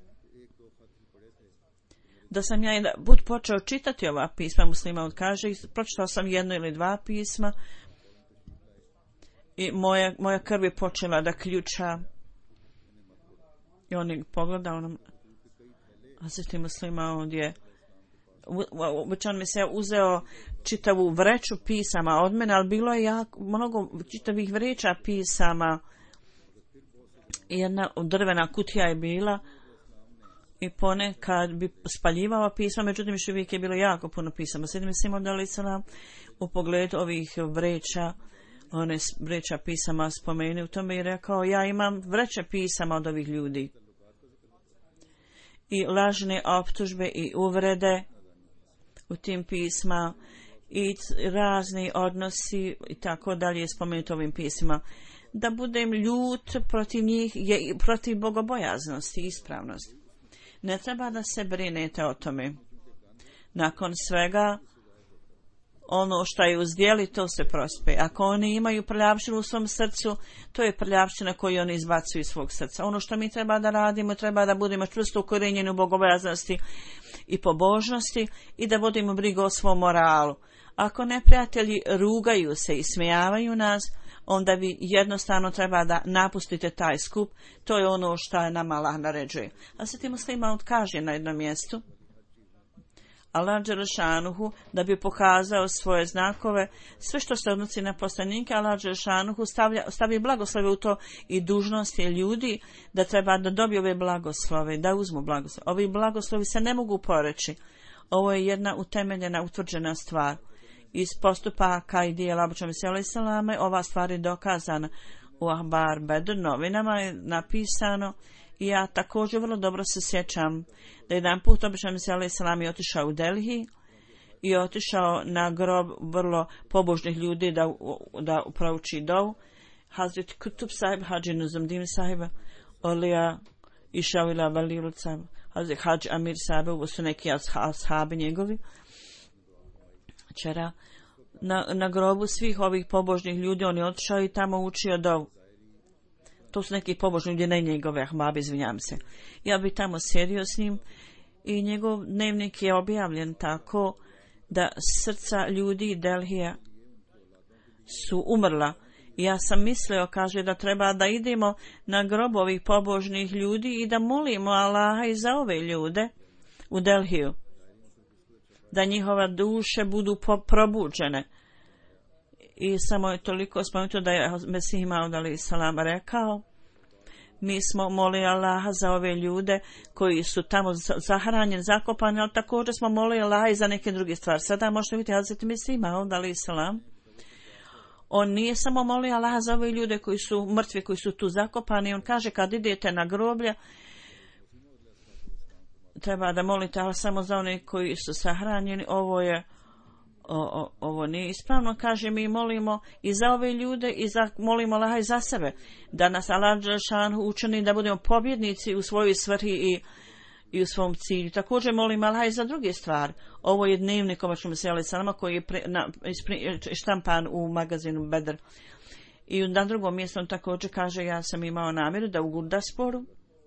S2: da sam ja jedan put počeo čitati ova pisma, Mesih Maud kaže, pročitao sam 1 ili 2 pisma i moja krv je počela da ključa. I on je pogledao nam, Hazreti Mesih Maud je on mi se uzeo čitavu vreću pisama od mene, ali bilo je jako mnogo čitavih vreća pisama. Jedna drvena kutija je bila i ponekad bi spaljivao pisma, međutim još uvijek je bilo jako puno pisama. Hazreti Mesih Maud alejhi selam u pogledu ovih vreća, one vreća pisama spomeni u tome i rekao, ja imam vreće pisama od ovih ljudi. I lažne optužbe i uvrede u tim pisma i razni odnosi i tako dalje spomenuti ovim pismima. Da budem ljut protiv njih je protiv bogobojaznosti i ispravnosti. Ne treba da se brinete o tome. Nakon svega, ono što je uzdjeli, to se prospe. Ako oni imaju prljavštinu u svom srcu, to je prljavština koju oni izbacuju iz svog srca. Ono što mi treba da radimo, treba da budemo čvrsto ukorijenjeni u bogobojaznosti i pobožnosti i da vodimo brigu o svom moralu. Ako neprijatelji rugaju se i smijavaju nas, onda vi jednostavno treba da napustite taj skup. To je ono što je nama Allah naređuje. A Sveti Mesih Maud kaže na jednom mjestu, Allah dželešanuhu, da bi pokazao svoje znakove, sve što se odnosi na poslanike, Allah dželešanuhu stavi blagoslove u to i dužnosti ljudi da treba da dobiju ove blagoslove, da uzmu blagoslove. Ovi blagoslovi se ne mogu poreći. Ovo je jedna utemeljena, utvrđena stvar. Iz postupaka i dijela Abu Mesih alejhi selam, ova stvar je dokazana u Ahbar Bedr novinama, je napisano. I ja također vrlo dobro se sjećam da jedan put Abu Mesih alejhi selam je otišao u Delhi i otišao na grob vrlo pobožnih ljudi da prouči dovu. Hazret Kutub sahib, Hadži Nuzumdin sahib, Olija Išavila Valilu sahib, Hazret Hadž Amir sahib, ovo su neki ashabi njegovi. Včera na grobu svih ovih pobožnih ljudi on je otišao i tamo učio dovu. To su neki pobožni ljudi, ne njegove ahbabi, izvinjam se. Ja bi tamo sjedio s njim i njegov dnevnik je objavljen tako da srca ljudi Delhija su umrla. I ja sam mislio, kaže, da treba da idemo na grob ovih pobožnih ljudi i da molimo Allaha i za ove ljude u Delhiju, da njihova duše budu probuđene. I samo je toliko spomenuto da je Mesih Maud alejhi selam rekao, mi smo molili Allaha za ove ljude koji su tamo zahranjeni, zakopani, ali također smo molili Allaha i za neke druge stvari. Sada možete vidjeti Hazreti Mesih Maud alejhi selam. On nije samo molio Allaha za ove ljude koji su mrtvi, koji su tu zakopani. On kaže, kad idete na groblje, treba da molite Allah samo za one koji su sahranjeni. Ovo nije ispravno, kaže, mi molimo i za ove ljude i molimo Allaha i za sebe, da nas Allah dželešanu učini da budemo pobjednici u svojoj svrhi i u svom cilju. Također molim Allah i za druge stvari. Ovo je dnevnik obačnom se salama koji je štampan u magazinu Bedr. I na drugom mjestu on također kaže, ja sam imao namjeru da u Gurdasporu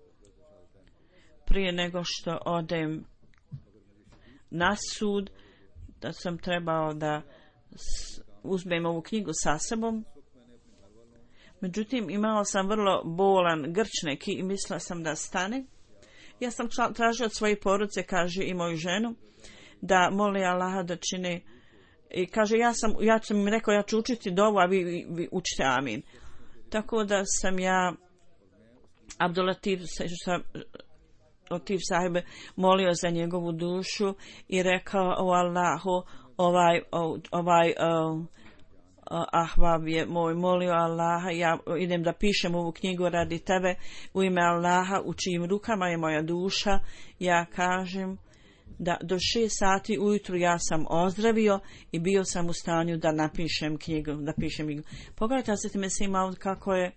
S2: prije nego što odem na sud, da sam trebao da uzmem ovu knjigu sa sobom. Međutim, imao sam vrlo bolan grč neki i mislila sam da stane. Ja sam tražio od svoje porodice, kaže, i moju ženu, da moli Allaha da čini. I kaže, ja sam im rekao, ja ću učiti dovu, a vi učite amin. Tako da sam ja Abdulatif sahibe molio za njegovu dušu i rekao, o Allahu, ovaj ahbab je moj molio Allaha, ja idem da pišem ovu knjigu radi tebe, u ime Allaha u čijim rukama je moja duša. Ja kažem da do 6 sati ujutru ja sam ozdravio i bio sam u stanju da napišem knjigu. Pogledajte se time svima kako je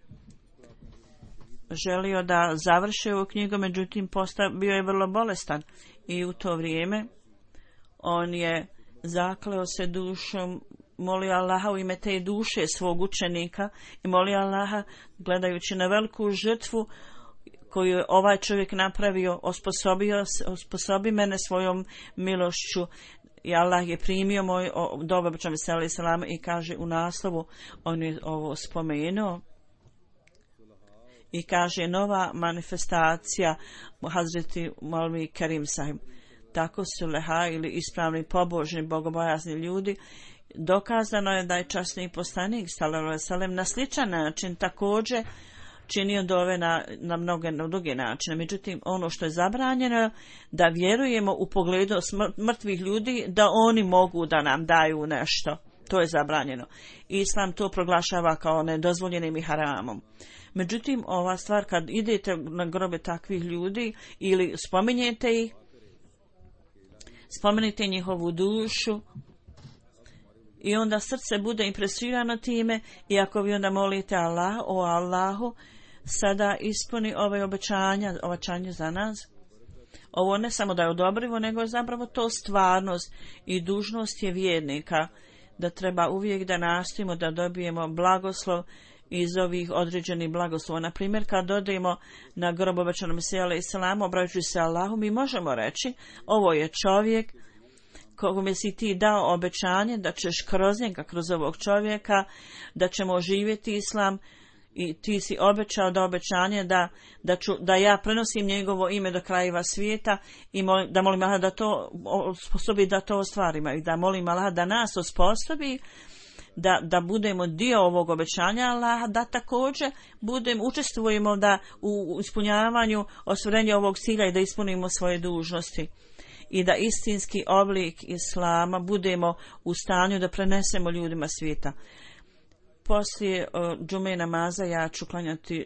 S2: želio da završi ovu knjigu, međutim bio je vrlo bolestan i u to vrijeme on je zakleo se dušom, molio Allaha u ime te duše svog učenika i molio Allaha, gledajući na veliku žrtvu koju je ovaj čovjek napravio, osposobi mene svojom milošću. I Allah je primio moj dobu obačnom se salama i kaže u naslovu, on je ovo spomenuo i kaže nova manifestacija Hazreti Maulvi Karim sahib. Tako su leha ili ispravni, pobožni, bogobojazni ljudi. Dokazano je da je časni poslanik sallallahu alejhi ve sellem na sličan način također činio dove na druge načine. Međutim, ono što je zabranjeno da vjerujemo u pogledu mrtvih ljudi da oni mogu da nam daju nešto. To je zabranjeno. Islam to proglašava kao nedozvoljenim i haramom. Međutim, ova stvar kad idete na grobe takvih ljudi ili spominjete ih, spomenite njihovu dušu i onda srce bude impresirano time i ako vi onda molite Allah, o Allahu, sada ispuni ove obećanje za nas. Ovo ne samo da je odobrivo, nego je zapravo to stvarnost i dužnost je vjernika da treba uvijek da nastojimo da dobijemo blagoslov iz ovih određenih blagoslova. Na primjer, kad odemo na grob obećanog Mesija alejhi selam, obraćajući se Allahu, mi možemo reći, ovo je čovjek kome si ti dao obećanje da ćeš kroz njega, kroz ovog čovjeka, da ćemo živjeti islam i ti si obećao da obećanje da ja prenosim njegovo ime do krajeva svijeta i da molim Allah da to osposobi da to ostvarimo i da molim Allah da nas osposobi da budemo dio ovog obećanja Allaha, da također učestvujemo da u ispunjavanju ostvarenja ovog cilja i da ispunimo svoje dužnosti i da istinski oblik islama budemo u stanju da prenesemo ljudima svijeta. Poslije džume namaza ja ću klanjati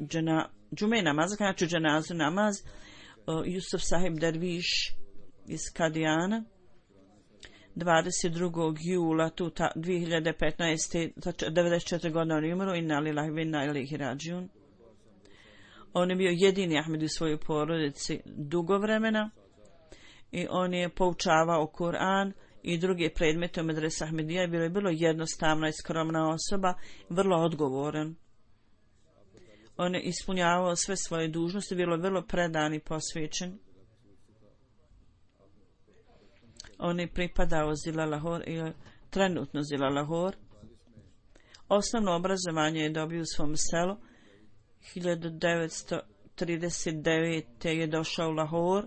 S2: dženazu namaz. Jusuf Sahib Derviš iz Kadijana 22. jula 2015. 94 godine on je umro, inna lillahi wa inna ilaihi rađiun. On je bio jedini Ahmed u svojoj porodici dugo vremena i on je poučavao Kur'an i druge predmete u medresa Ahmedija i bilo jednostavna i skromna osoba, vrlo odgovoran. On je ispunjavao sve svoje dužnosti, bilo vrlo predan i posvećen. On je pripadao Zila Lahor i trenutno Zila Lahor. Osnovno obrazovanje je dobio u svom selu. 1939. je došao u Lahor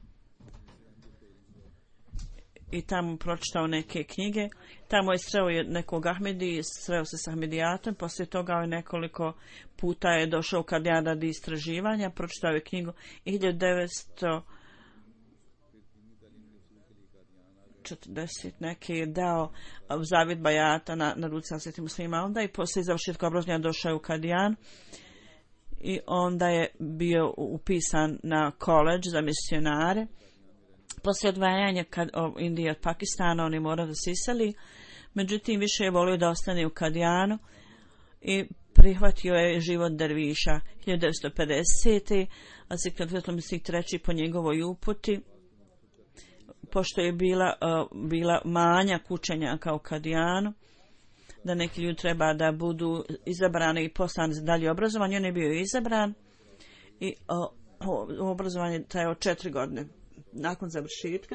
S2: i tamo pročitao neke knjige. Tamo je sreo nekog Ahmedi, sreo se s Ahmedijatom, poslije toga je nekoliko puta je došao kad ja radi istraživanja, pročitao je knjigu 1940 neke je dao zavjet bajata na ruci Hazreti Muslima, onda i poslije završetka obrazovanja došao u Kadijan i onda je bio upisan na koledž za misionare. Poslije odvajanja Indije od Pakistana on je morao da se iseli, međutim više je volio da ostane u Kadijanu i prihvatio je život derviša 1950. a Sikr treći po njegovoj uputi, pošto je bila manjak učenjaka u Kadijanu, da neki ljudi treba da budu izabrani i poslani za dalje obrazovanje. On je bio izabran i obrazovanje trajao 4 godine. Nakon završetka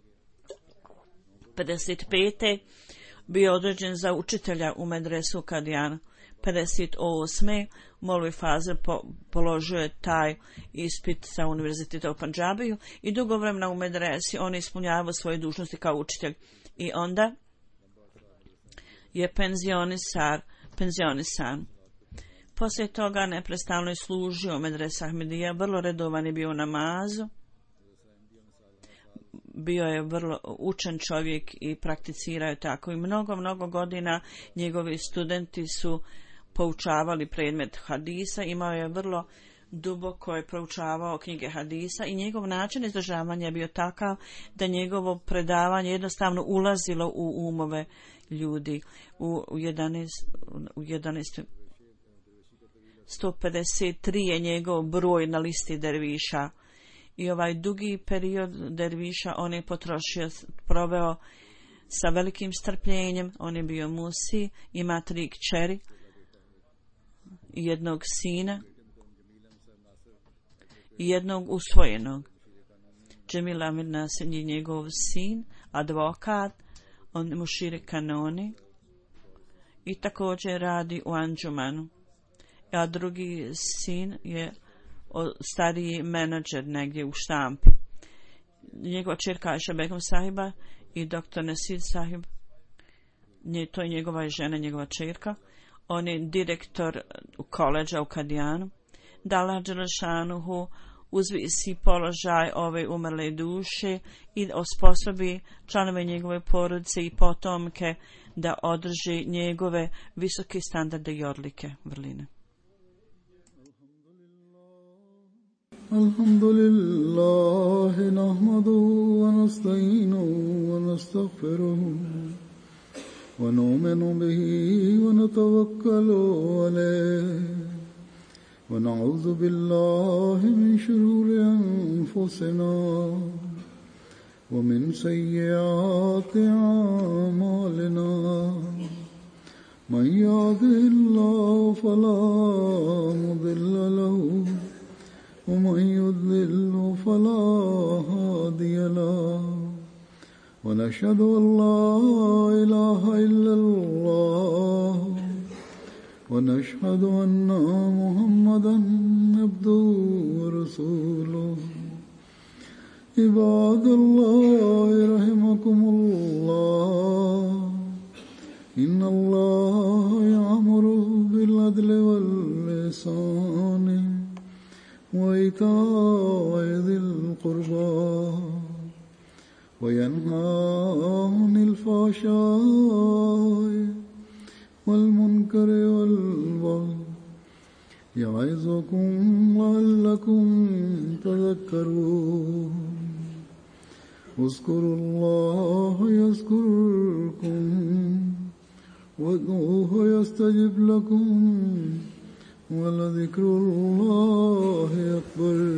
S2: 55. bio određen za učitelja u medresu Kadijana. 58. Molvi Fazl položio je taj ispit sa univerziteta u Pandžabiju i dugo vremena u medresi on ispunjavao svoje dužnosti kao učitelj. I onda je penzionisan. Poslije toga neprestano je služio u medresa Ahmedija, vrlo redovan je bio u namazu, bio je vrlo učen čovjek i prakticirao je tako i mnogo godina. Njegovi studenti su poučavali predmet hadisa, imao je vrlo duboko je proučavao knjige hadisa i njegov način izdržavanja je bio takav da njegovo predavanje jednostavno ulazilo u umove ljudi. U 153 je njegov broj na listi derviša i ovaj dugi period derviša on je proveo sa velikim strpljenjem. On je bio musi, ima 3 kćeri i 1 sina i 1 usvojenog. Džemil Amir Nasin je njegov sin, advokat, on je mušir kanoni i također radi u Anđumanu. A drugi sin je stariji menadžer negdje u štampi. Njegova čerka Aisha Begum sahiba i doktor Nasir sahib, to je njegova žena, njegova čerka. On je direktor koleđa u Kadijanu. Da Allah Đelešanuhu uzvisi položaj ove umrle duše i osposobi članove njegove porodice i potomke da održi njegove visoke standarde i odlike vrline.
S1: Alhamdulillahi nahmaduhu wa nasta'inuhu wa nastaghfiruhu wa nu'minu bihi wa natawakkalu alayhi wa na'udhu billahi min shururi anfusina wa min sayyiati a'malina. Man yahdihillahu fala mudilla lahu ومن يضلل فلا هادي له ونشهد أن لا إله إلا الله ونشهد أن محمدا عبده ورسوله. عباد الله رحمكم الله إن الله يأمر بالعدل والإحسان وإيتاء ذي القربى وينهى عن الفحشاء والمنكر والبغي يعظكم لعلكم تذكرون. اذكروا الله يذكركم وادعوه يستجب لكم ولذكر الله أكبر.